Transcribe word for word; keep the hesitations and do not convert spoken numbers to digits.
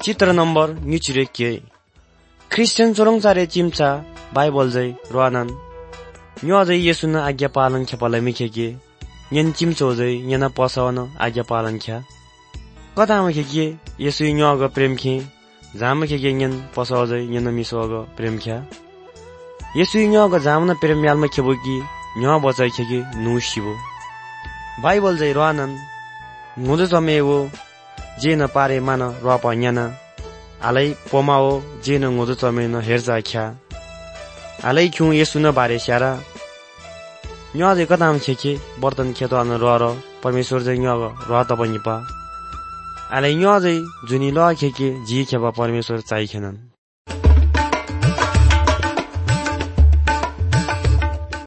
चित्र नम्बर निचुरे के Christian चोरङचारे चिम्चा Bible जै रुआनन न्यो जै येसुन आज्ञा पालन खेपलाई मिखेके न्यन चिम्चो जै न्यन पसावन आज्ञा पालन ख्या कतामा खेके येसु न्यो ग प्रेम खे जाम खेके न्यन पसाव जै न्यन मिसो ग प्रेम ख्या येसु न्यो ग जामन प्रेम यालमा खेबो कि न्यो बचाइ खेके नु शिवो बाइबल जै रुआनन मुदो तमेवो जे न पारे मान रुप न्यान आलै पोमाओ जे न मुदो तमे न हेरजा ख्या आलै क्यु येसु न बारे स्यारा न्यो जे कताम खेके बर्तन खेतो अन र परमेश्वर जै न्यो ग र त पनि पा आलै न्यो जै जुनी ल खेके जी खेबा परमेश्वर चाइ खेनन।